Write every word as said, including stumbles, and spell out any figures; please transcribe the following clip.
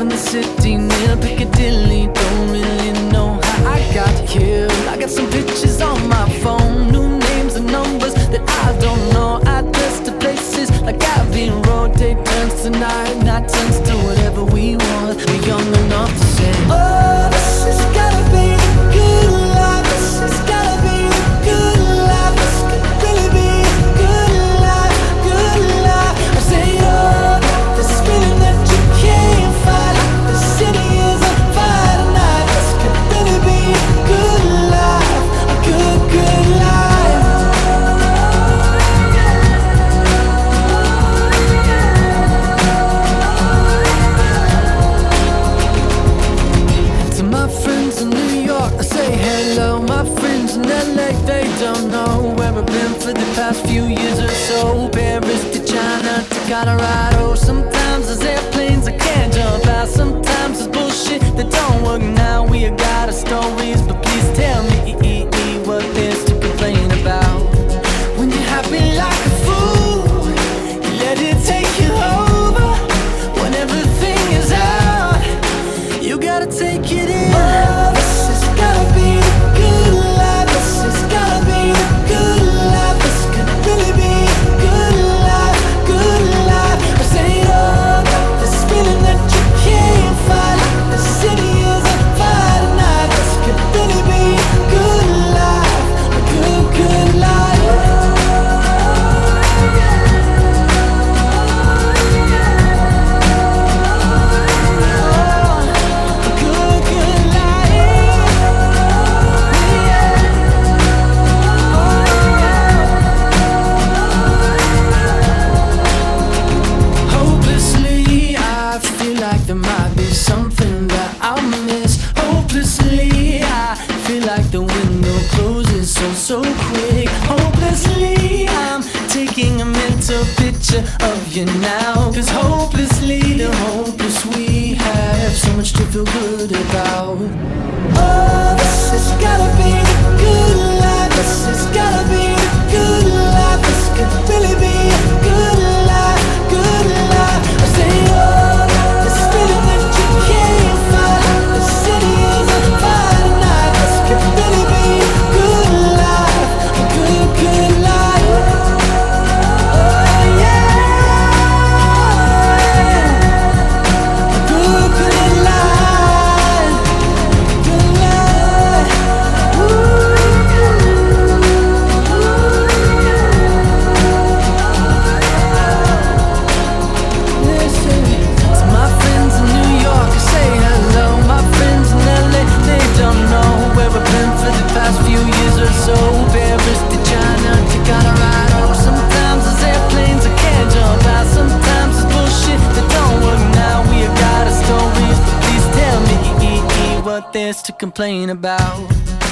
in the city near Piccadilly. Don't really know how I got here. I got some pictures on my phone, new names and numbers that I don't know. Address to places like Abbey Road. Day turns to night, night turns to whatever we want. We're young enough to say, oh, this has gotta be the good life. This has gotta be the good life. This could really be a good life, good life. I say, oh, this feeling that you can't fight, like the city is on fire tonight. This could really be a good life, a good, good life. To my friends in New York, I say hello. My friends in L A, they don't know where I've been for the past few years or so. Paris to China to Colorado. Sometimes there's airplanes I can't jump out. Sometimes there's bullshit that don't work now. We got our stories, but please tell me what there's to complain about. When you're happy like a fool, you let it take you over. When everything is out, you gotta take it in. Oh, this has gotta be the good life. This has gotta be the good life. This could really be a good life, good life. I say, oh, got this feeling that you can't fight, like the city is on fire tonight. This could really be a good life, a good, good life. Hopelessly, I feel like there might be something that I'll miss. Hopelessly, I feel like the window closes so, so quick. Hopelessly, I'm taking a mental picture of you now. Cause hopelessly, the hopeless we have so much to feel good about. Oh, this has gotta be the good life. This has gotta be the good life. This could really be a good life, good life. I say, oh, this feeling that you can't fight, like the city is on fire tonight. This could really be a good life, a good, good life. Oh yeah, a good, good life, good life. Listen to my friends in New York, I say hello. My friends in L A, they don't know where I've been for the past few years or so. Paris to China to Colorado. Sometimes there's airplanes I can't jump out. Sometimes there's bullshit that don't work now. We got our stories, but please tell me what there's to complain about.